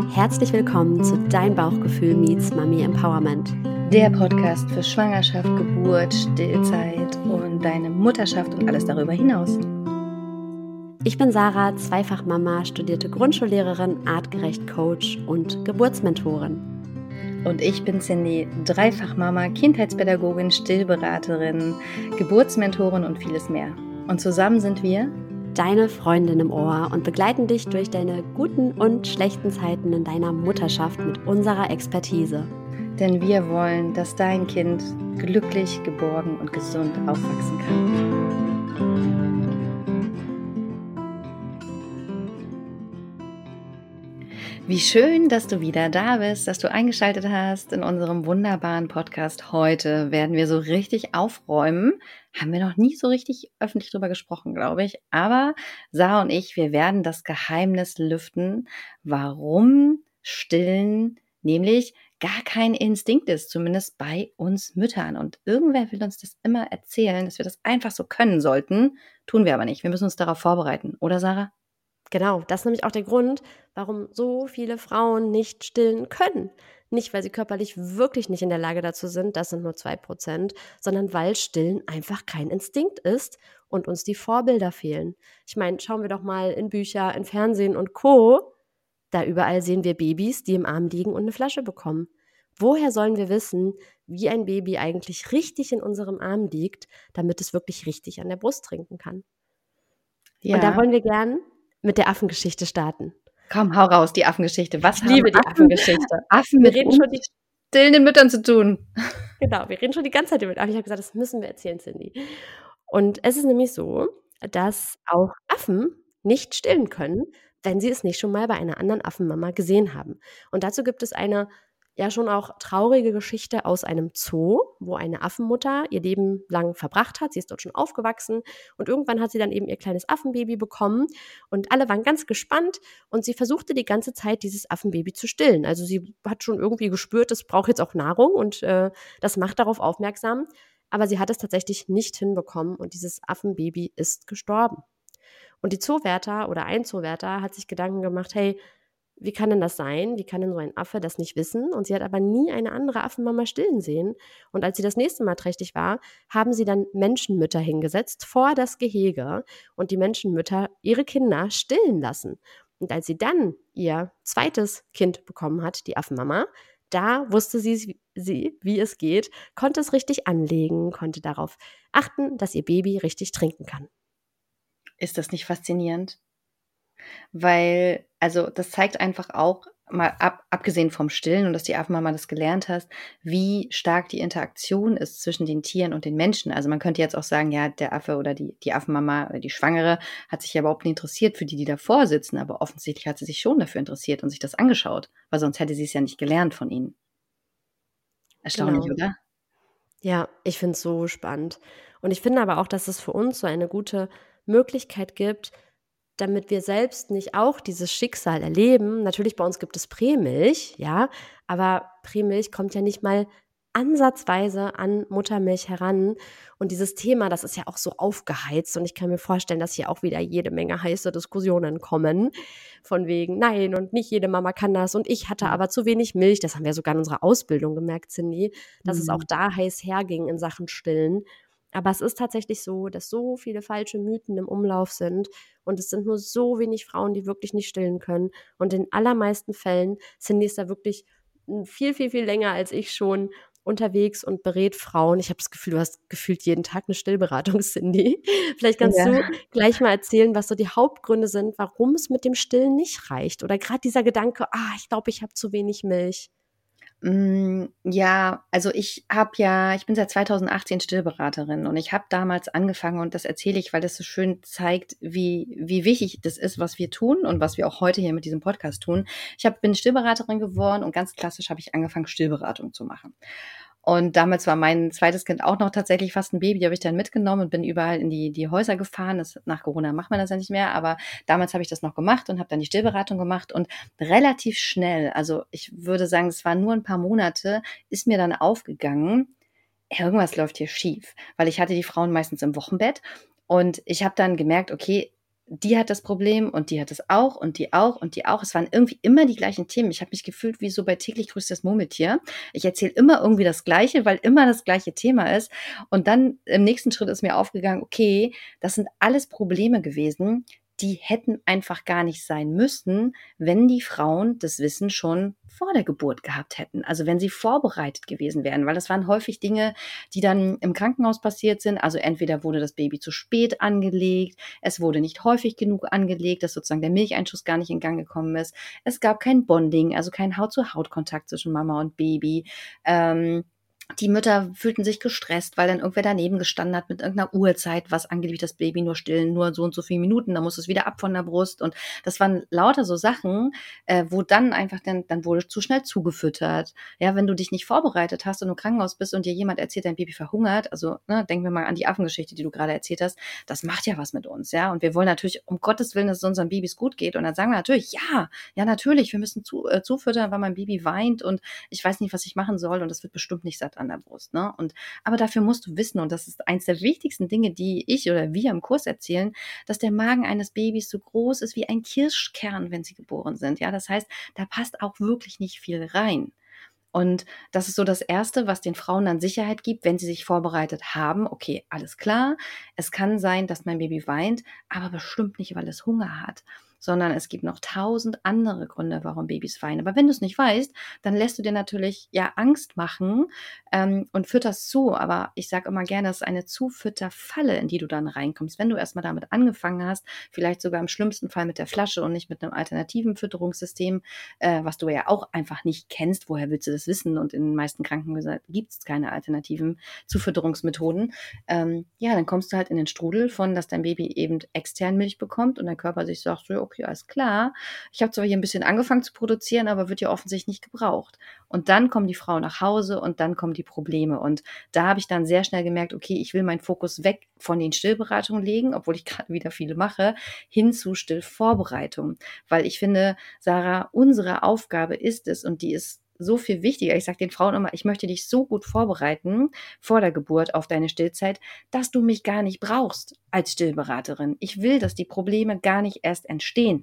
Herzlich willkommen zu Dein Bauchgefühl meets Mami Empowerment. Der Podcast für Schwangerschaft, Geburt, Stillzeit und deine Mutterschaft und alles darüber hinaus. Ich bin Sarah, Zweifachmama, studierte Grundschullehrerin, artgerecht Coach und Geburtsmentorin. Und ich bin Cindy, Dreifachmama, Kindheitspädagogin, Stillberaterin, Geburtsmentorin und vieles mehr. Und zusammen sind wir deine Freundin im Ohr und begleiten dich durch deine guten und schlechten Zeiten in deiner Mutterschaft mit unserer Expertise. Denn wir wollen, dass dein Kind glücklich, geborgen und gesund aufwachsen kann. Wie schön, dass du wieder da bist, dass du eingeschaltet hast in unserem wunderbaren Podcast. Heute werden wir so richtig aufräumen. Haben wir noch nie so richtig öffentlich drüber gesprochen, glaube ich. Aber Sarah und ich, wir werden das Geheimnis lüften, warum Stillen nämlich gar kein Instinkt ist, zumindest bei uns Müttern. Und irgendwer will uns das immer erzählen, dass wir das einfach so können sollten. Tun wir aber nicht. Wir müssen uns darauf vorbereiten. Oder, Sarah? Genau, das ist nämlich auch der Grund, warum so viele Frauen nicht stillen können. Nicht, weil sie körperlich wirklich nicht in der Lage dazu sind, das sind nur 2%, sondern weil Stillen einfach kein Instinkt ist und uns die Vorbilder fehlen. Ich meine, schauen wir doch mal in Bücher, in Fernsehen und Co. Da überall sehen wir Babys, die im Arm liegen und eine Flasche bekommen. Woher sollen wir wissen, wie ein Baby eigentlich richtig in unserem Arm liegt, damit es wirklich richtig an der Brust trinken kann? Ja. Und da wollen wir gern mit der Affengeschichte starten. Komm, hau raus, die Affengeschichte. Was Ich liebe die Affengeschichte. Affen mit stillenden Müttern zu tun? Genau, wir reden schon die ganze Zeit über Affen. Ich habe gesagt, das müssen wir erzählen, Cindy. Und es ist nämlich so, dass auch Affen nicht stillen können, wenn sie es nicht schon mal bei einer anderen Affenmama gesehen haben. Und dazu gibt es eine ja schon auch traurige Geschichte aus einem Zoo, wo eine Affenmutter ihr Leben lang verbracht hat. Sie ist dort schon aufgewachsen und irgendwann hat sie dann eben ihr kleines Affenbaby bekommen und alle waren ganz gespannt und sie versuchte die ganze Zeit, dieses Affenbaby zu stillen. Also sie hat schon irgendwie gespürt, es braucht jetzt auch Nahrung und das macht darauf aufmerksam, aber sie hat es tatsächlich nicht hinbekommen und dieses Affenbaby ist gestorben. Und die Zoowärter oder ein Zoowärter hat sich Gedanken gemacht, hey, wie kann denn das sein? Wie kann denn so ein Affe das nicht wissen? Und sie hat aber nie eine andere Affenmama stillen sehen. Und als sie das nächste Mal trächtig war, haben sie dann Menschenmütter hingesetzt vor das Gehege und die Menschenmütter ihre Kinder stillen lassen. Und als sie dann ihr zweites Kind bekommen hat, die Affenmama, da wusste sie, wie es geht, konnte es richtig anlegen, konnte darauf achten, dass ihr Baby richtig trinken kann. Ist das nicht faszinierend? Weil, also das zeigt einfach auch, mal abgesehen vom Stillen und dass die Affenmama das gelernt hast, wie stark die Interaktion ist zwischen den Tieren und den Menschen. Also man könnte jetzt auch sagen, ja, der Affe oder die Affenmama oder die Schwangere hat sich ja überhaupt nicht interessiert für die davor sitzen, aber offensichtlich hat sie sich schon dafür interessiert und sich das angeschaut, weil sonst hätte sie es ja nicht gelernt von ihnen. Erstaunlich, Genau. oder? Ja, ich finde es so spannend. Und ich finde aber auch, dass es für uns so eine gute Möglichkeit gibt, damit wir selbst nicht auch dieses Schicksal erleben. Natürlich, bei uns gibt es Prämilch, ja, aber Prämilch kommt ja nicht mal ansatzweise an Muttermilch heran. Und dieses Thema, das ist ja auch so aufgeheizt. Und ich kann mir vorstellen, dass hier auch wieder jede Menge heiße Diskussionen kommen. Von wegen, nein, und nicht jede Mama kann das. Und ich hatte aber zu wenig Milch. Das haben wir sogar in unserer Ausbildung gemerkt, Cindy, dass es auch da heiß herging in Sachen Stillen. Aber es ist tatsächlich so, dass so viele falsche Mythen im Umlauf sind und es sind nur so wenig Frauen, die wirklich nicht stillen können. Und in allermeisten Fällen, Cindy ist da wirklich viel, viel, viel länger als ich schon unterwegs und berät Frauen. Ich habe das Gefühl, du hast gefühlt jeden Tag eine Stillberatung, Cindy. Vielleicht kannst du gleich mal erzählen, was so die Hauptgründe sind, warum es mit dem Stillen nicht reicht. Oder gerade dieser Gedanke, ich glaube, ich habe zu wenig Milch. Ja, also ich bin seit 2018 Stillberaterin und ich habe damals angefangen und das erzähle ich, weil das so schön zeigt, wie wichtig das ist, was wir tun und was wir auch heute hier mit diesem Podcast tun. Bin Stillberaterin geworden und ganz klassisch habe ich angefangen, Stillberatung zu machen. Und damals war mein zweites Kind auch noch tatsächlich fast ein Baby, die habe ich dann mitgenommen und bin überall in die Häuser gefahren. Nach Corona macht man das ja nicht mehr, aber damals habe ich das noch gemacht und habe dann die Stillberatung gemacht und relativ schnell, also ich würde sagen, es waren nur ein paar Monate, ist mir dann aufgegangen, irgendwas läuft hier schief, weil ich hatte die Frauen meistens im Wochenbett und ich habe dann gemerkt, okay, die hat das Problem und die hat es auch und die auch und die auch. Es waren irgendwie immer die gleichen Themen. Ich habe mich gefühlt wie so bei täglich grüßt das Murmeltier. Ich erzähle immer irgendwie das Gleiche, weil immer das gleiche Thema ist. Und dann im nächsten Schritt ist mir aufgegangen, okay, das sind alles Probleme gewesen, die hätten einfach gar nicht sein müssen, wenn die Frauen das Wissen schon vor der Geburt gehabt hätten. Also wenn sie vorbereitet gewesen wären, weil das waren häufig Dinge, die dann im Krankenhaus passiert sind. Also entweder wurde das Baby zu spät angelegt, es wurde nicht häufig genug angelegt, dass sozusagen der Milcheinschuss gar nicht in Gang gekommen ist. Es gab kein Bonding, also kein Haut-zu-Haut-Kontakt zwischen Mama und Baby. Die Mütter fühlten sich gestresst, weil dann irgendwer daneben gestanden hat mit irgendeiner Uhrzeit, was angeblich das Baby nur stillen, nur so und so viele Minuten, dann muss es wieder ab von der Brust. Und das waren lauter so Sachen, wo dann einfach dann wurde zu schnell zugefüttert. Ja, wenn du dich nicht vorbereitet hast und im Krankenhaus bist und dir jemand erzählt, dein Baby verhungert, also ne, denken wir mal an die Affengeschichte, die du gerade erzählt hast, das macht ja was mit uns, ja. Und wir wollen natürlich, um Gottes Willen, dass es unseren Babys gut geht. Und dann sagen wir natürlich, ja, natürlich, wir müssen zufüttern, weil mein Baby weint und ich weiß nicht, was ich machen soll und das wird bestimmt nicht satt an der Brust, ne? Aber dafür musst du wissen, und das ist eins der wichtigsten Dinge, die ich oder wir im Kurs erzählen, dass der Magen eines Babys so groß ist wie ein Kirschkern, wenn sie geboren sind, ja? Das heißt, da passt auch wirklich nicht viel rein. Und das ist so das Erste, was den Frauen dann Sicherheit gibt, wenn sie sich vorbereitet haben. Okay, alles klar. Es kann sein, dass mein Baby weint, aber bestimmt nicht, weil es Hunger hat, sondern es gibt noch 1000 andere Gründe, warum Babys weinen. Aber wenn du es nicht weißt, dann lässt du dir natürlich ja Angst machen und fütterst zu. Aber ich sage immer gerne, das ist eine Zufütterfalle, in die du dann reinkommst. Wenn du erstmal damit angefangen hast, vielleicht sogar im schlimmsten Fall mit der Flasche und nicht mit einem alternativen Fütterungssystem, was du ja auch einfach nicht kennst. Woher willst du das wissen? Und in den meisten Krankenhäusern gibt es keine alternativen Zufütterungsmethoden. Ja, dann kommst du halt in den Strudel von, dass dein Baby eben extern Milch bekommt und dein Körper sich sagt, so, okay, alles klar. Ich habe zwar hier ein bisschen angefangen zu produzieren, aber wird ja offensichtlich nicht gebraucht. Und dann kommt die Frau nach Hause und dann kommen die Probleme. Und da habe ich dann sehr schnell gemerkt, okay, ich will meinen Fokus weg von den Stillberatungen legen, obwohl ich gerade wieder viele mache, hin zu Stillvorbereitung. Weil ich finde, Sarah, unsere Aufgabe ist es, und die ist so viel wichtiger. Ich sage den Frauen immer, ich möchte dich so gut vorbereiten vor der Geburt auf deine Stillzeit, dass du mich gar nicht brauchst als Stillberaterin. Ich will, dass die Probleme gar nicht erst entstehen.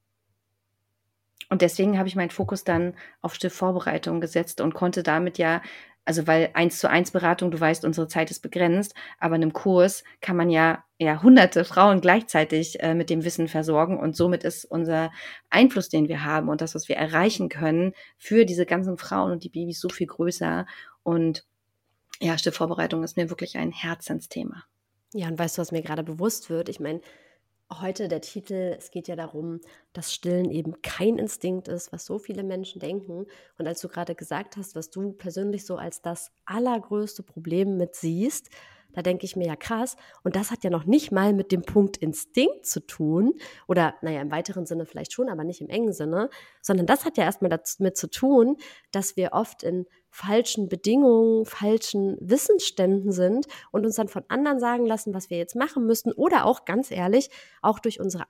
Und deswegen habe ich meinen Fokus dann auf Stillvorbereitung gesetzt und konnte damit ja, also weil 1:1 Beratung, du weißt, unsere Zeit ist begrenzt, aber in einem Kurs kann man ja hunderte Frauen gleichzeitig mit dem Wissen versorgen und somit ist unser Einfluss, den wir haben und das, was wir erreichen können für diese ganzen Frauen und die Babys so viel größer. Und ja, Stillvorbereitung ist mir wirklich ein Herzensthema. Ja, und weißt du, was mir gerade bewusst wird? Ich meine, heute der Titel, es geht ja darum, dass Stillen eben kein Instinkt ist, was so viele Menschen denken. Und als du gerade gesagt hast, was du persönlich so als das allergrößte Problem mit siehst, da denke ich mir ja krass. Und das hat ja noch nicht mal mit dem Punkt Instinkt zu tun. Oder naja, im weiteren Sinne vielleicht schon, aber nicht im engen Sinne. Sondern das hat ja erstmal damit zu tun, dass wir oft in falschen Bedingungen, falschen Wissensständen sind und uns dann von anderen sagen lassen, was wir jetzt machen müssen. Oder auch, ganz ehrlich, auch durch unser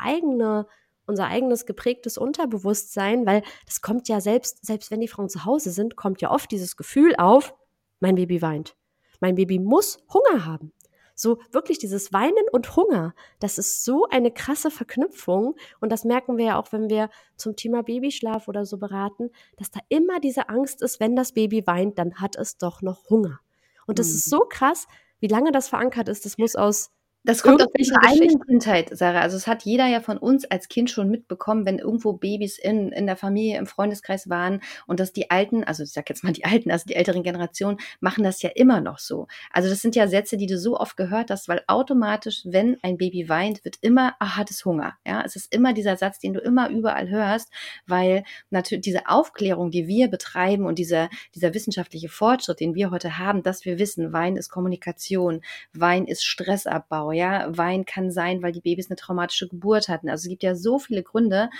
eigenes geprägtes Unterbewusstsein, weil das kommt ja selbst wenn die Frauen zu Hause sind, kommt ja oft dieses Gefühl auf, mein Baby weint. Mein Baby muss Hunger haben. So wirklich dieses Weinen und Hunger, das ist so eine krasse Verknüpfung und das merken wir ja auch, wenn wir zum Thema Babyschlaf oder so beraten, dass da immer diese Angst ist, wenn das Baby weint, dann hat es doch noch Hunger. Und das ist so krass, wie lange das verankert ist, das muss aus Das kommt aus irgendwelchen unserer eigenen Geschichten. Kindheit, Sarah. Also es hat jeder ja von uns als Kind schon mitbekommen, wenn irgendwo Babys in der Familie, im Freundeskreis waren und dass die Alten, also ich sag jetzt mal die Alten, also die älteren Generationen, machen das ja immer noch so. Also das sind ja Sätze, die du so oft gehört hast, weil automatisch, wenn ein Baby weint, wird immer, hat es Hunger. Ja, es ist immer dieser Satz, den du immer überall hörst, weil natürlich diese Aufklärung, die wir betreiben und dieser wissenschaftliche Fortschritt, den wir heute haben, dass wir wissen, Wein ist Kommunikation, Wein ist Stressabbau, ja, Wein kann sein, weil die Babys eine traumatische Geburt hatten. Also es gibt ja so viele Gründe,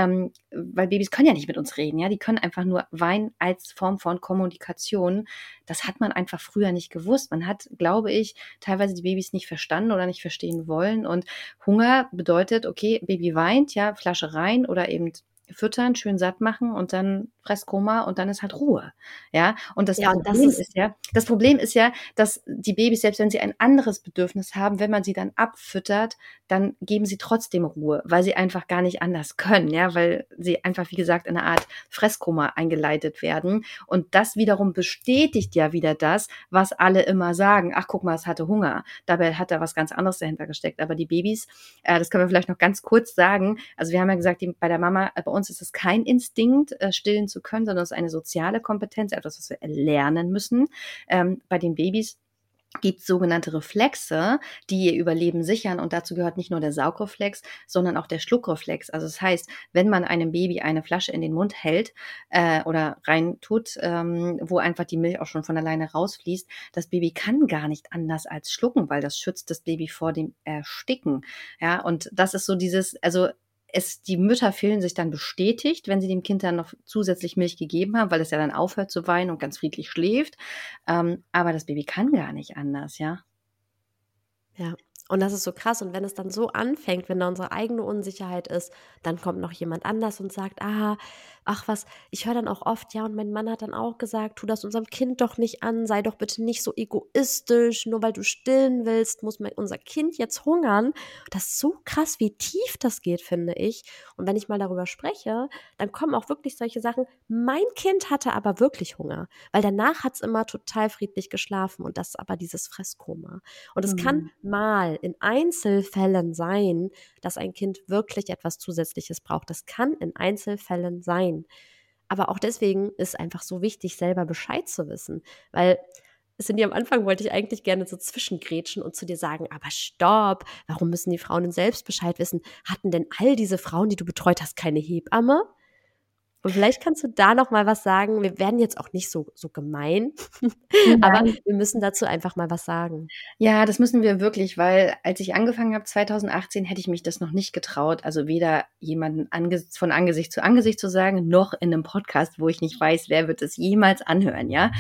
weil Babys können ja nicht mit uns reden, ja, die können einfach nur weinen als Form von Kommunikation. Das hat man einfach früher nicht gewusst. Man hat, glaube ich, teilweise die Babys nicht verstanden oder nicht verstehen wollen und Hunger bedeutet, okay, Baby weint, ja, Flasche rein oder eben füttern, schön satt machen und dann Fresskoma und dann ist halt Ruhe. Ja, und Ja, und Das Problem ist ja, dass die Babys, selbst wenn sie ein anderes Bedürfnis haben, wenn man sie dann abfüttert, dann geben sie trotzdem Ruhe, weil sie einfach gar nicht anders können, ja, weil sie einfach, wie gesagt, in eine Art Fresskoma eingeleitet werden. Und das wiederum bestätigt ja wieder das, was alle immer sagen. Ach, guck mal, es hatte Hunger. Dabei hat da was ganz anderes dahinter gesteckt. Aber die Babys, das können wir vielleicht noch ganz kurz sagen. Also wir haben ja gesagt, bei der Mama, bei uns ist es kein Instinkt, stillen zu können, sondern es ist eine soziale Kompetenz, etwas, was wir erlernen müssen. Bei den Babys gibt es sogenannte Reflexe, die ihr Überleben sichern. Und dazu gehört nicht nur der Saugreflex, sondern auch der Schluckreflex. Also das heißt, wenn man einem Baby eine Flasche in den Mund hält oder rein tut, wo einfach die Milch auch schon von alleine rausfließt, das Baby kann gar nicht anders als schlucken, weil das schützt das Baby vor dem Ersticken. Ja, und das ist so dieses, also die Mütter fühlen sich dann bestätigt, wenn sie dem Kind dann noch zusätzlich Milch gegeben haben, weil es ja dann aufhört zu weinen und ganz friedlich schläft. Aber das Baby kann gar nicht anders, ja. Ja, und das ist so krass. Und wenn es dann so anfängt, wenn da unsere eigene Unsicherheit ist, dann kommt noch jemand anders und sagt: ach was, ich höre dann auch oft, ja, und mein Mann hat dann auch gesagt: „Tu das unserem Kind doch nicht an, sei doch bitte nicht so egoistisch, nur weil du stillen willst, muss unser Kind jetzt hungern.“ Das ist so krass, wie tief das geht, finde ich. Und wenn ich mal darüber spreche, dann kommen auch wirklich solche Sachen: „Mein Kind hatte aber wirklich Hunger, weil danach hat es immer total friedlich geschlafen und das ist aber dieses Fresskoma.“ Und es kann Mhm. mal in Einzelfällen sein, dass ein Kind wirklich etwas Zusätzliches braucht. Das kann in Einzelfällen sein. Aber auch deswegen ist einfach so wichtig, selber Bescheid zu wissen. Weil Cindy, am Anfang wollte ich eigentlich gerne so zwischengrätschen und zu dir sagen, aber stopp, warum müssen die Frauen denn selbst Bescheid wissen? Hatten denn all diese Frauen, die du betreut hast, keine Hebamme? Und vielleicht kannst du da noch mal was sagen. Wir werden jetzt auch nicht so gemein, aber Nein. wir müssen dazu einfach mal was sagen. Ja, das müssen wir wirklich, weil als ich angefangen habe 2018, hätte ich mich das noch nicht getraut. Also weder jemanden von Angesicht zu sagen, noch in einem Podcast, wo ich nicht weiß, wer wird es jemals anhören, ja.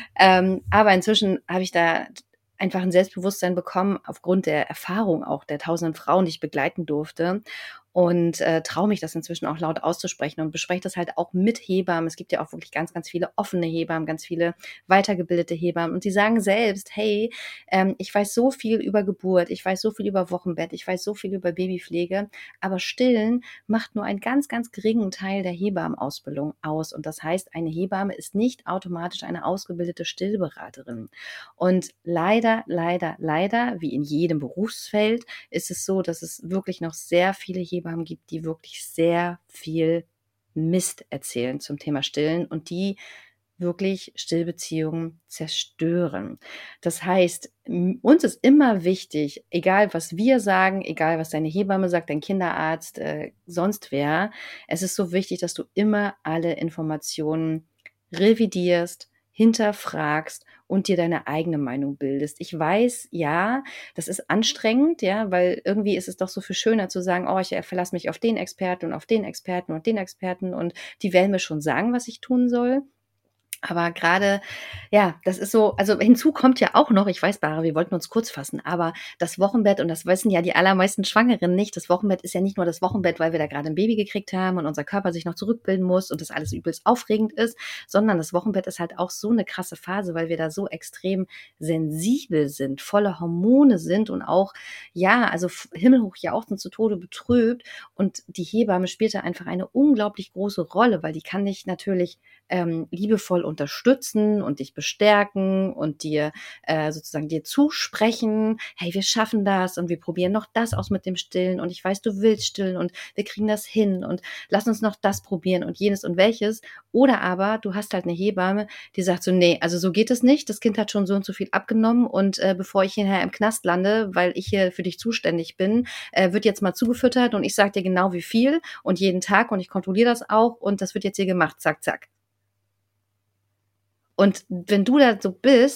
Aber inzwischen habe ich da einfach ein Selbstbewusstsein bekommen, aufgrund der Erfahrung auch der tausenden Frauen, die ich begleiten durfte. Und traue mich das inzwischen auch laut auszusprechen und bespreche das halt auch mit Hebammen. Es gibt ja auch wirklich ganz, ganz viele offene Hebammen, ganz viele weitergebildete Hebammen. Und die sagen selbst, hey, ich weiß so viel über Geburt, ich weiß so viel über Wochenbett, ich weiß so viel über Babypflege, aber Stillen macht nur einen ganz, ganz geringen Teil der Hebammenausbildung aus. Und das heißt, eine Hebamme ist nicht automatisch eine ausgebildete Stillberaterin. Und leider, leider, leider, wie in jedem Berufsfeld, ist es so, dass es wirklich noch sehr viele Hebammen gibt, die wirklich sehr viel Mist erzählen zum Thema Stillen und die wirklich Stillbeziehungen zerstören. Das heißt, uns ist immer wichtig, egal was wir sagen, egal was deine Hebamme sagt, dein Kinderarzt, sonst wer, es ist so wichtig, dass du immer alle Informationen revidierst, hinterfragst und dir deine eigene Meinung bildest. Ich weiß, ja, das ist anstrengend, ja, weil irgendwie ist es doch so viel schöner zu sagen, oh, ich verlasse mich auf den Experten und auf den Experten und den Experten und die werden mir schon sagen, was ich tun soll. Aber gerade, ja, das ist so, also hinzu kommt ja auch noch, ich weiß, Bara, wir wollten uns kurz fassen, aber das Wochenbett, und das wissen ja die allermeisten Schwangeren nicht, das Wochenbett ist ja nicht nur das Wochenbett, weil wir da gerade ein Baby gekriegt haben und unser Körper sich noch zurückbilden muss und das alles übelst aufregend ist, sondern das Wochenbett ist halt auch so eine krasse Phase, weil wir da so extrem sensibel sind, voller Hormone sind und auch, ja, also himmelhoch jauchzend zu Tode betrübt, und die Hebamme spielt da einfach eine unglaublich große Rolle, weil die kann dich natürlich liebevoll unterstützen und dich bestärken und dir sozusagen dir zusprechen, hey, wir schaffen das und wir probieren noch das aus mit dem Stillen und ich weiß, du willst stillen und wir kriegen das hin und lass uns noch das probieren und jenes und welches. Oder aber du hast halt eine Hebamme, die sagt so, nee, also so geht es nicht, das Kind hat schon so und so viel abgenommen und bevor ich hinterher im Knast lande, weil ich hier für dich zuständig bin, wird jetzt mal zugefüttert und ich sage dir genau wie viel und jeden Tag und ich kontrolliere das auch und das wird jetzt hier gemacht, zack, zack. Und wenn du da so bist,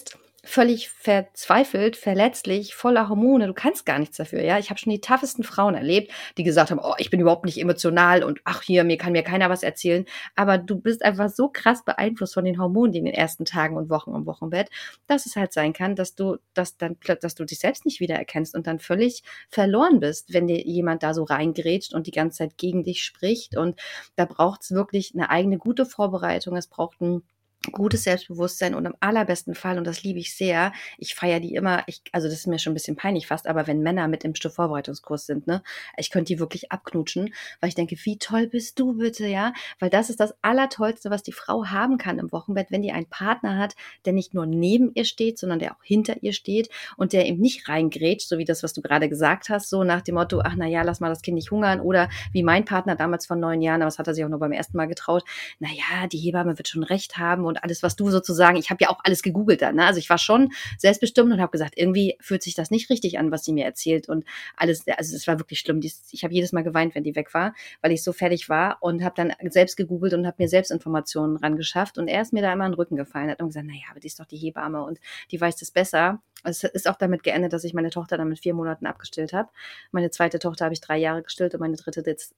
völlig verzweifelt, verletzlich, voller Hormone. Du kannst gar nichts dafür, ja. Ich habe schon die toughesten Frauen erlebt, die gesagt haben, oh, ich bin überhaupt nicht emotional und ach hier, mir kann mir keiner was erzählen. Aber du bist einfach so krass beeinflusst von den Hormonen, die in den ersten Tagen und Wochen im Wochenbett, dass es halt sein kann, dass du dich selbst nicht wiedererkennst und dann völlig verloren bist, wenn dir jemand da so reingrätscht und die ganze Zeit gegen dich spricht. Und da braucht es wirklich eine eigene gute Vorbereitung. Es braucht ein gutes Selbstbewusstsein und im allerbesten Fall, und das liebe ich sehr, ich feiere die immer, also das ist mir schon ein bisschen peinlich fast, aber wenn Männer mit im Vorbereitungskurs sind, ne, ich könnte die wirklich abknutschen, weil ich denke, wie toll bist du bitte, ja, weil das ist das Allertollste, was die Frau haben kann im Wochenbett, wenn die einen Partner hat, der nicht nur neben ihr steht, sondern der auch hinter ihr steht und der eben nicht reingrätscht, so wie das, was du gerade gesagt hast, so nach dem Motto, ach na ja, lass mal das Kind nicht hungern, oder wie mein Partner damals vor 9 Jahren, aber das hat er sich auch nur beim ersten Mal getraut, na ja, die Hebamme wird schon recht haben und alles, was du sozusagen, ich habe ja auch alles gegoogelt dann, ne? Also ich war schon selbstbestimmt und habe gesagt, irgendwie fühlt sich das nicht richtig an, was sie mir erzählt und alles, also es war wirklich schlimm. Ich habe jedes Mal geweint, wenn die weg war, weil ich so fertig war und habe dann selbst gegoogelt und habe mir selbst Informationen ran geschafft und er ist mir da immer in den Rücken gefallen, hat immer gesagt, naja, aber die ist doch die Hebamme und die weiß das besser. Es ist auch damit geendet, dass ich meine Tochter dann mit 4 Monaten abgestillt habe. Meine zweite Tochter habe ich 3 Jahre gestillt und meine dritte jetzt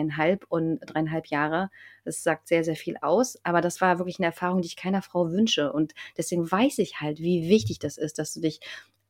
3,5 Jahre. Das sagt sehr, sehr viel aus. Aber das war wirklich eine Erfahrung, die ich keiner Frau wünsche. Und deswegen weiß ich halt, wie wichtig das ist, dass du dich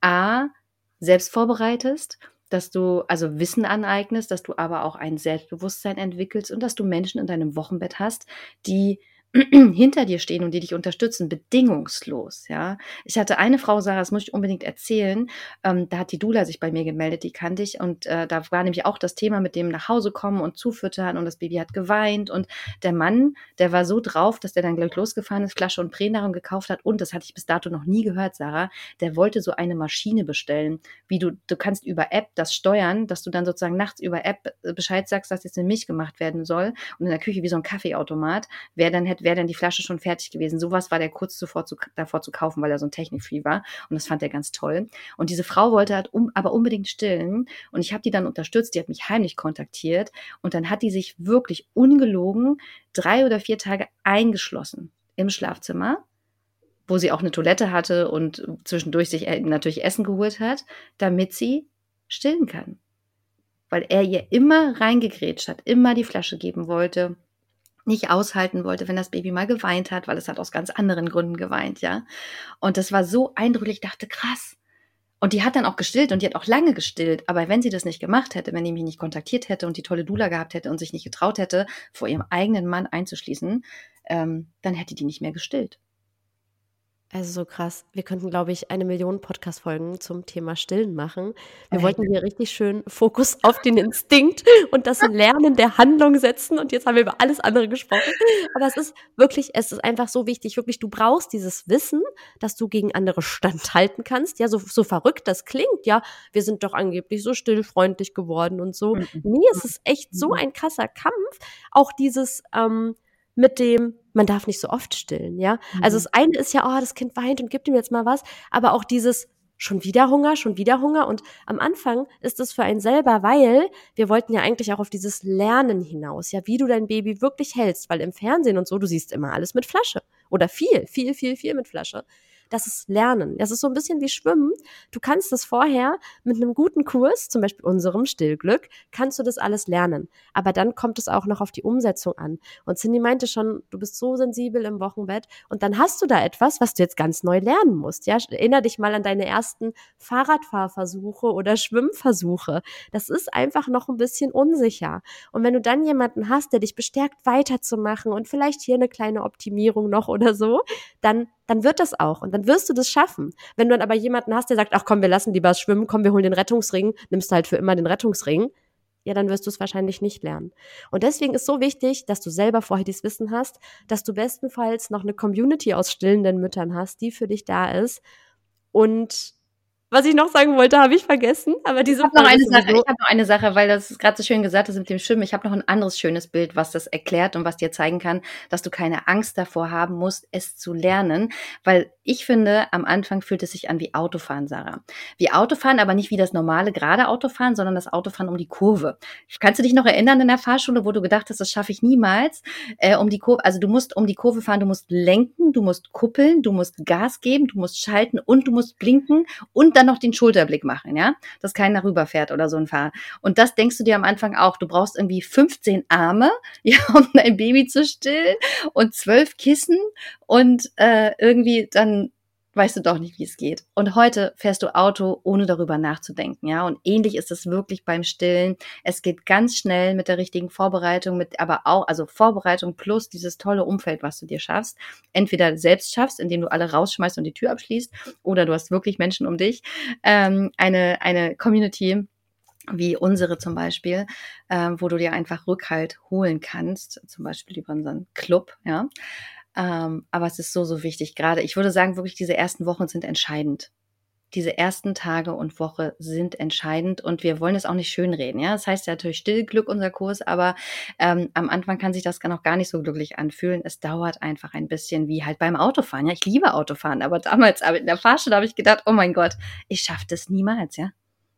selbst vorbereitest, dass du also Wissen aneignest, dass du aber auch ein Selbstbewusstsein entwickelst und dass du Menschen in deinem Wochenbett hast, die hinter dir stehen und die dich unterstützen, bedingungslos, ja. Ich hatte eine Frau, Sarah, das muss ich unbedingt erzählen, da hat die Doula sich bei mir gemeldet, die kannte ich und da war nämlich auch das Thema mit dem nach Hause kommen und zufüttern und das Baby hat geweint und der Mann, der war so drauf, dass der dann gleich losgefahren ist, Flasche und Pränahrung gekauft hat und, das hatte ich bis dato noch nie gehört, Sarah, der wollte so eine Maschine bestellen, wie du kannst über App das steuern, dass du dann sozusagen nachts über App Bescheid sagst, dass jetzt eine Milch gemacht werden soll und in der Küche wie so ein Kaffeeautomat, wäre dann die Flasche schon fertig gewesen. Sowas war der kurz davor zu kaufen, weil er so ein Technikfreak war. Und das fand er ganz toll. Und diese Frau wollte halt aber unbedingt stillen. Und ich habe die dann unterstützt. Die hat mich heimlich kontaktiert. Und dann hat die sich wirklich ungelogen 3 oder 4 Tage eingeschlossen im Schlafzimmer, wo sie auch eine Toilette hatte und zwischendurch sich natürlich Essen geholt hat, damit sie stillen kann. Weil er ihr immer reingegrätscht hat, immer die Flasche geben wollte, nicht aushalten wollte, wenn das Baby mal geweint hat, weil es hat aus ganz anderen Gründen geweint, ja. Und das war so eindrücklich, ich dachte, krass. Und die hat dann auch gestillt und die hat auch lange gestillt. Aber wenn sie das nicht gemacht hätte, wenn die mich nicht kontaktiert hätte und die tolle Doula gehabt hätte und sich nicht getraut hätte, vor ihrem eigenen Mann einzuschließen, dann hätte die nicht mehr gestillt. Also so krass. Wir könnten, glaube ich, 1.000.000 Podcast-Folgen zum Thema Stillen machen. Wir wollten hier richtig schön Fokus auf den Instinkt und das Lernen der Handlung setzen und jetzt haben wir über alles andere gesprochen. Aber es ist einfach so wichtig, wirklich, du brauchst dieses Wissen, dass du gegen andere standhalten kannst. Ja, so verrückt das klingt, ja, wir sind doch angeblich so stillfreundlich geworden und so. Nee, es ist echt so ein krasser Kampf. Auch dieses, mit dem, man darf nicht so oft stillen, ja. Also das eine ist ja, oh, das Kind weint und gibt ihm jetzt mal was, aber auch dieses schon wieder Hunger und am Anfang ist es für einen selber, weil wir wollten ja eigentlich auch auf dieses Lernen hinaus, ja, wie du dein Baby wirklich hältst, weil im Fernsehen und so, du siehst immer alles mit Flasche oder viel mit Flasche. Das ist Lernen. Das ist so ein bisschen wie Schwimmen. Du kannst das vorher mit einem guten Kurs, zum Beispiel unserem Stillglück, kannst du das alles lernen. Aber dann kommt es auch noch auf die Umsetzung an. Und Cindy meinte schon, du bist so sensibel im Wochenbett und dann hast du da etwas, was du jetzt ganz neu lernen musst. Ja, erinner dich mal an deine ersten Fahrradfahrversuche oder Schwimmversuche. Das ist einfach noch ein bisschen unsicher. Und wenn du dann jemanden hast, der dich bestärkt, weiterzumachen und vielleicht hier eine kleine Optimierung noch oder so, dann wird das auch und dann wirst du das schaffen. Wenn du dann aber jemanden hast, der sagt, ach komm, wir lassen lieber schwimmen, komm, wir holen den Rettungsring, nimmst du halt für immer den Rettungsring, ja, dann wirst du es wahrscheinlich nicht lernen. Und deswegen ist so wichtig, dass du selber vorher dieses Wissen hast, dass du bestenfalls noch eine Community aus stillenden Müttern hast, die für dich da ist und Was ich noch sagen wollte, habe ich vergessen, aber diese Ich Folge ist sowieso habe noch eine Sache, weil das gerade so schön gesagt hast mit dem Schwimmen. Ich habe noch ein anderes schönes Bild, was das erklärt und was dir zeigen kann, dass du keine Angst davor haben musst, es zu lernen. Weil ich finde, am Anfang fühlt es sich an wie Autofahren, Sarah. Wie Autofahren, aber nicht wie das normale gerade Autofahren, sondern das Autofahren um die Kurve. Kannst du dich noch erinnern in der Fahrschule, wo du gedacht hast, das schaffe ich niemals, um die Kurve, also du musst um die Kurve fahren, du musst lenken, du musst kuppeln, du musst Gas geben, du musst schalten und du musst blinken und dann noch den Schulterblick machen, ja, dass keiner rüberfährt oder so ein Fahrer. Und das denkst du dir am Anfang auch. Du brauchst irgendwie 15 Arme, ja, um dein Baby zu stillen und 12 Kissen und irgendwie dann weißt du doch nicht, wie es geht. Und heute fährst du Auto, ohne darüber nachzudenken, ja. Und ähnlich ist es wirklich beim Stillen. Es geht ganz schnell mit der richtigen Vorbereitung, mit aber auch, also Vorbereitung plus dieses tolle Umfeld, was du dir schaffst. Entweder selbst schaffst, indem du alle rausschmeißt und die Tür abschließt, oder du hast wirklich Menschen um dich. Eine Community, wie unsere zum Beispiel, wo du dir einfach Rückhalt holen kannst, zum Beispiel über unseren Club, ja. Aber es ist so, so wichtig. Gerade, ich würde sagen, wirklich diese ersten Wochen sind entscheidend. Diese ersten Tage und Woche sind entscheidend und wir wollen es auch nicht schönreden, ja. Das heißt ja natürlich Stillglück, unser Kurs, aber am Anfang kann sich das noch gar nicht so glücklich anfühlen. Es dauert einfach ein bisschen wie halt beim Autofahren. Ja, ich liebe Autofahren, aber damals in der Fahrschule habe ich gedacht, oh mein Gott, ich schaffe das niemals, ja.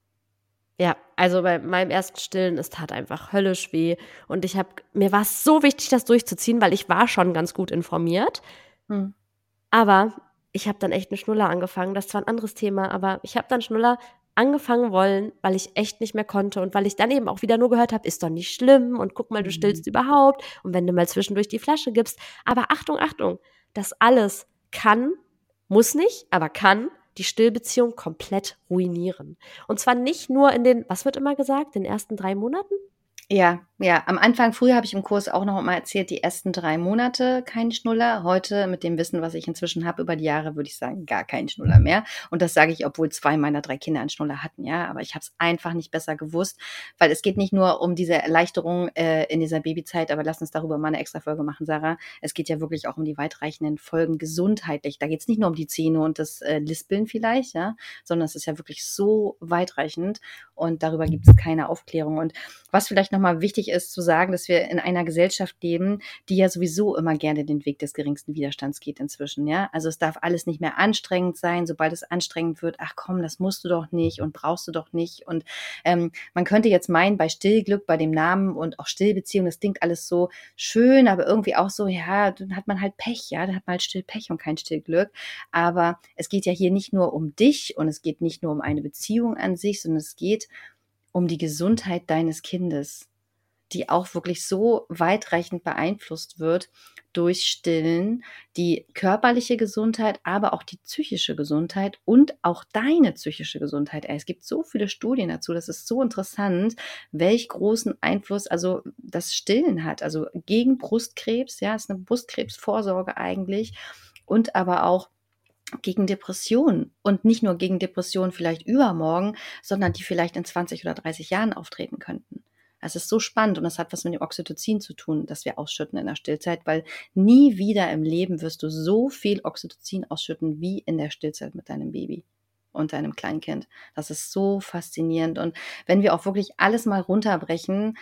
ja, also bei meinem ersten Stillen, es tat einfach höllisch weh und mir war es so wichtig, das durchzuziehen, weil ich war schon ganz gut informiert, Hm. aber ich habe dann echt 'ne Schnuller angefangen. Das ist zwar 'n anderes Thema, aber ich habe dann Schnuller angefangen wollen, weil ich echt nicht mehr konnte und weil ich dann eben auch wieder nur gehört habe: „Ist doch nicht schlimm und guck mal, du Mhm. stillst überhaupt und wenn du mal zwischendurch die Flasche gibst.“ Aber Achtung, Achtung, das alles kann, muss nicht, aber kann die Stillbeziehung komplett ruinieren. Und zwar nicht nur in den, was wird immer gesagt, den ersten 3 Monaten? Ja, ja. Am Anfang, früher habe ich im Kurs auch noch mal erzählt, die ersten 3 Monate kein Schnuller. Heute mit dem Wissen, was ich inzwischen habe über die Jahre, würde ich sagen, gar kein Schnuller mehr. Und das sage ich, obwohl 2 meiner 3 Kinder einen Schnuller hatten, ja. Aber ich habe es einfach nicht besser gewusst, weil es geht nicht nur um diese Erleichterung in dieser Babyzeit, aber lass uns darüber mal eine extra Folge machen, Sarah. Es geht ja wirklich auch um die weitreichenden Folgen gesundheitlich. Da geht es nicht nur um die Zähne und das Lispeln vielleicht, ja, sondern es ist ja wirklich so weitreichend und darüber gibt es keine Aufklärung. Und was vielleicht nochmal wichtig ist zu sagen, dass wir in einer Gesellschaft leben, die ja sowieso immer gerne den Weg des geringsten Widerstands geht inzwischen, ja. Also es darf alles nicht mehr anstrengend sein. Sobald es anstrengend wird, ach komm, das musst du doch nicht und brauchst du doch nicht. Und man könnte jetzt meinen, bei Stillglück, bei dem Namen und auch Stillbeziehung, das klingt alles so schön, aber irgendwie auch so, ja, dann hat man halt Pech, ja, dann hat man halt Stillpech und kein Stillglück. Aber es geht ja hier nicht nur um dich und es geht nicht nur um eine Beziehung an sich, sondern es geht um die Gesundheit deines Kindes, die auch wirklich so weitreichend beeinflusst wird durch Stillen, die körperliche Gesundheit, aber auch die psychische Gesundheit und auch deine psychische Gesundheit. Es gibt so viele Studien dazu, das ist so interessant, welch großen Einfluss also das Stillen hat, also gegen Brustkrebs, ja, ist eine Brustkrebsvorsorge eigentlich und aber auch gegen Depressionen und nicht nur gegen Depressionen vielleicht übermorgen, sondern die vielleicht in 20 oder 30 Jahren auftreten könnten. Es ist so spannend und das hat was mit dem Oxytocin zu tun, das wir ausschütten in der Stillzeit, weil nie wieder im Leben wirst du so viel Oxytocin ausschütten wie in der Stillzeit mit deinem Baby und deinem Kleinkind. Das ist so faszinierend und wenn wir auch wirklich alles mal runterbrechen,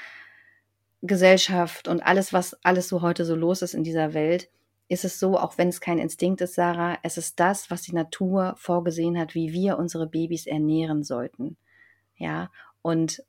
Gesellschaft und alles, was alles so heute so los ist in dieser Welt, ist es so, auch wenn es kein Instinkt ist, Sarah, es ist das, was die Natur vorgesehen hat, wie wir unsere Babys ernähren sollten. Ja, und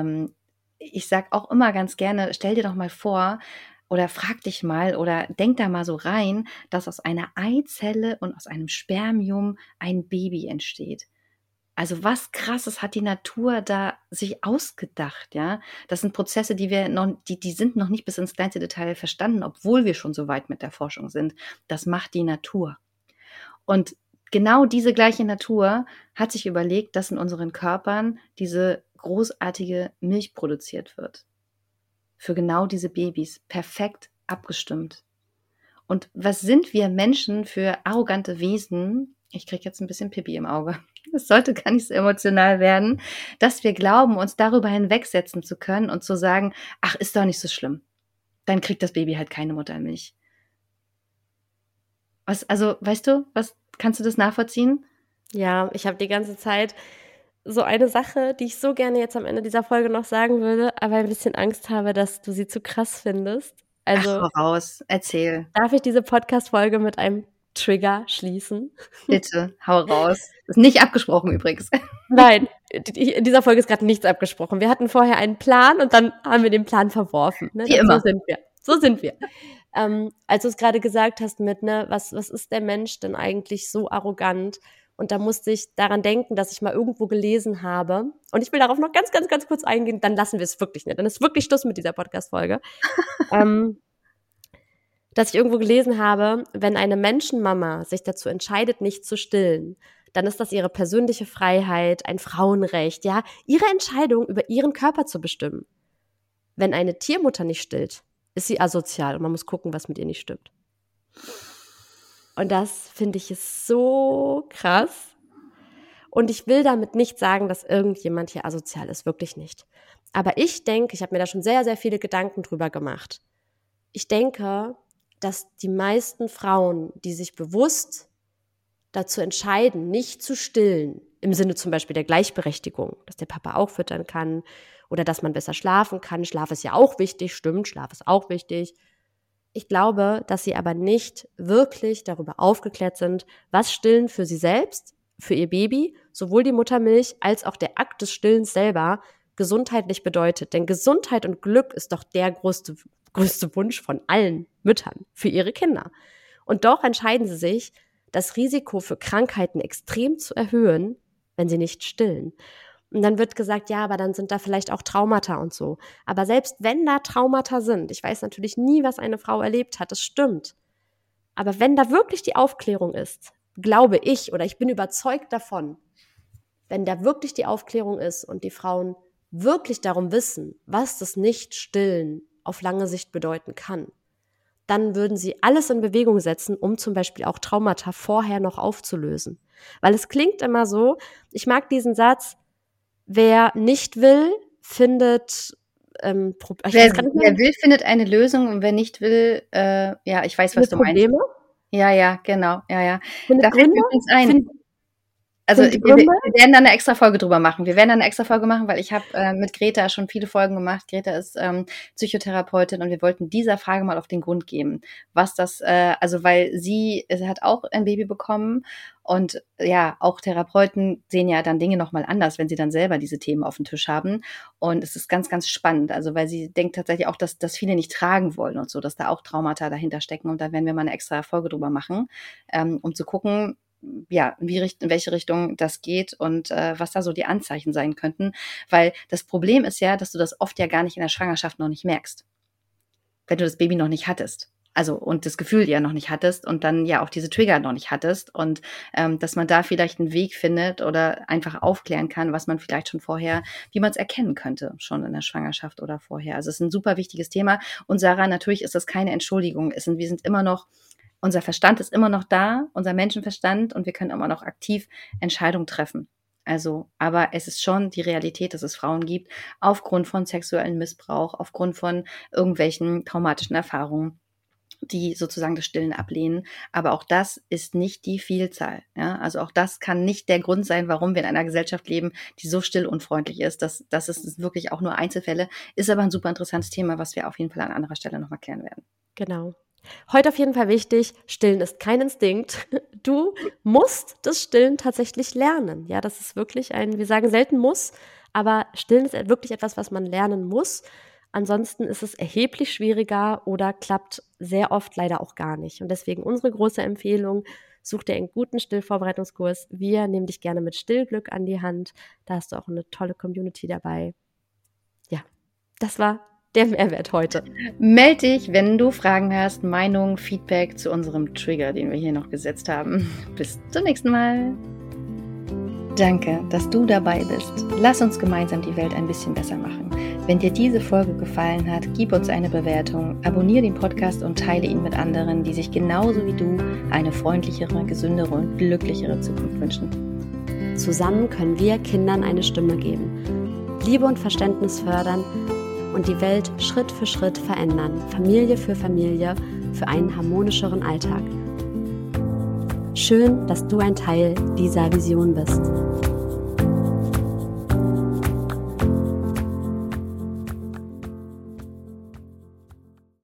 ich sage auch immer ganz gerne, stell dir doch mal vor oder frag dich mal oder denk da mal so rein, dass aus einer Eizelle und aus einem Spermium ein Baby entsteht. Also was Krasses hat die Natur da sich ausgedacht, ja? Das sind Prozesse, die sind noch nicht bis ins kleinste Detail verstanden, obwohl wir schon so weit mit der Forschung sind. Das macht die Natur. Und genau diese gleiche Natur hat sich überlegt, dass in unseren Körpern diese großartige Milch produziert wird. Für genau diese Babys. Perfekt abgestimmt. Und was sind wir Menschen für arrogante Wesen? Ich kriege jetzt ein bisschen Pipi im Auge. Es sollte gar nicht so emotional werden, dass wir glauben, uns darüber hinwegsetzen zu können und zu sagen, ach, ist doch nicht so schlimm. Dann kriegt das Baby halt keine Muttermilch. Also, weißt du, kannst du das nachvollziehen? Ja, ich habe die ganze Zeit so eine Sache, die ich so gerne jetzt am Ende dieser Folge noch sagen würde, aber ein bisschen Angst habe, dass du sie zu krass findest. Ach, Also hau raus, erzähl. darf ich diese Podcast-Folge mit einem Trigger schließen? Bitte, hau raus. Ist nicht abgesprochen übrigens. Nein, in dieser Folge ist gerade nichts abgesprochen. Wir hatten vorher einen Plan und dann haben wir den Plan verworfen. Ne? Wie immer. So sind wir. So sind wir. Als du es gerade gesagt hast mit, ne, was ist der Mensch denn eigentlich so arrogant? Und da musste ich daran denken, dass ich mal irgendwo gelesen habe. Und ich will darauf noch ganz, ganz, ganz kurz eingehen. Dann lassen wir es wirklich nicht. Dann ist wirklich Schluss mit dieser Podcast-Folge. Dass ich irgendwo gelesen habe, wenn eine Menschenmama sich dazu entscheidet, nicht zu stillen, dann ist das ihre persönliche Freiheit, ein Frauenrecht, ja, ihre Entscheidung, über ihren Körper zu bestimmen. Wenn eine Tiermutter nicht stillt, ist sie asozial und man muss gucken, was mit ihr nicht stimmt. Und das finde ich ist so krass. Und ich will damit nicht sagen, dass irgendjemand hier asozial ist, wirklich nicht. Aber ich denke, ich habe mir da schon sehr, sehr viele Gedanken drüber gemacht. Ich denke, dass die meisten Frauen, die sich bewusst dazu entscheiden, nicht zu stillen, im Sinne zum Beispiel der Gleichberechtigung, dass der Papa auch füttern kann oder dass man besser schlafen kann. Schlaf ist ja auch wichtig, stimmt, Schlaf ist auch wichtig. Ich glaube, dass sie aber nicht wirklich darüber aufgeklärt sind, was Stillen für sie selbst, für ihr Baby, sowohl die Muttermilch als auch der Akt des Stillens selber gesundheitlich bedeutet. Denn Gesundheit und Glück ist doch der größte Wunsch von allen Müttern für ihre Kinder. Und doch entscheiden sie sich, das Risiko für Krankheiten extrem zu erhöhen, wenn sie nicht stillen. Und dann wird gesagt, ja, aber dann sind da vielleicht auch Traumata und so. Aber selbst wenn da Traumata sind, ich weiß natürlich nie, was eine Frau erlebt hat, das stimmt. Aber wenn da wirklich die Aufklärung ist, glaube ich oder ich bin überzeugt davon, wenn da wirklich die Aufklärung ist und die Frauen wirklich darum wissen, was das Nicht-Stillen auf lange Sicht bedeuten kann, dann würden sie alles in Bewegung setzen, um zum Beispiel auch Traumata vorher noch aufzulösen. Weil es klingt immer so, ich mag diesen Satz, wer nicht will, findet Wer will, findet eine Lösung und wer nicht will, ja, ich weiß, was du meinst. Probleme? Ja, genau, ja. Findet Da fällt Gründe? mir übrigens ein. Also wir Gründe? werden da eine extra Folge drüber machen. Weil ich habe mit Greta schon viele Folgen gemacht. Greta ist Psychotherapeutin und wir wollten dieser Frage mal auf den Grund geben, was das, also weil sie hat auch ein Baby bekommen und ja, auch Therapeuten sehen ja dann Dinge nochmal anders, wenn sie dann selber diese Themen auf dem Tisch haben. Und es ist ganz, ganz spannend, also weil sie denkt tatsächlich auch, dass viele nicht tragen wollen und so, dass da auch Traumata dahinter stecken. Und da werden wir mal eine extra Folge drüber machen, um zu gucken, ja, in welche Richtung das geht und was da so die Anzeichen sein könnten. Weil das Problem ist ja, dass du das oft ja gar nicht in der Schwangerschaft noch nicht merkst. Wenn du das Baby noch nicht hattest. Also und das Gefühl ja noch nicht hattest und dann ja auch diese Trigger noch nicht hattest. Und dass man da vielleicht einen Weg findet oder einfach aufklären kann, was man vielleicht schon vorher, wie man es erkennen könnte, schon in der Schwangerschaft oder vorher. Also es ist ein super wichtiges Thema. Und Sarah, natürlich ist das keine Entschuldigung. Wir sind immer noch, unser Verstand ist immer noch da, unser Menschenverstand, und wir können immer noch aktiv Entscheidungen treffen. Also, aber es ist schon die Realität, dass es Frauen gibt, aufgrund von sexuellem Missbrauch, aufgrund von irgendwelchen traumatischen Erfahrungen, die sozusagen das Stillen ablehnen. Aber auch das ist nicht die Vielzahl. Ja? Also auch das kann nicht der Grund sein, warum wir in einer Gesellschaft leben, die so stillunfreundlich ist. Das ist wirklich auch nur Einzelfälle, ist aber ein super interessantes Thema, was wir auf jeden Fall an anderer Stelle nochmal klären werden. Genau. Heute auf jeden Fall wichtig, Stillen ist kein Instinkt. Du musst das Stillen tatsächlich lernen. Ja, das ist wirklich wir sagen selten muss, aber Stillen ist wirklich etwas, was man lernen muss. Ansonsten ist es erheblich schwieriger oder klappt sehr oft leider auch gar nicht. Und deswegen unsere große Empfehlung, such dir einen guten Stillvorbereitungskurs. Wir nehmen dich gerne mit Stillglück an die Hand. Da hast du auch eine tolle Community dabei. Ja, das war der Mehrwert heute. Meld dich, wenn du Fragen hast, Meinung, Feedback zu unserem Trigger, den wir hier noch gesetzt haben. Bis zum nächsten Mal. Danke, dass du dabei bist. Lass uns gemeinsam die Welt ein bisschen besser machen. Wenn dir diese Folge gefallen hat, gib uns eine Bewertung, abonniere den Podcast und teile ihn mit anderen, die sich genauso wie du eine freundlichere, gesündere und glücklichere Zukunft wünschen. Zusammen können wir Kindern eine Stimme geben, Liebe und Verständnis fördern und die Welt Schritt für Schritt verändern, Familie für einen harmonischeren Alltag. Schön, dass du ein Teil dieser Vision bist.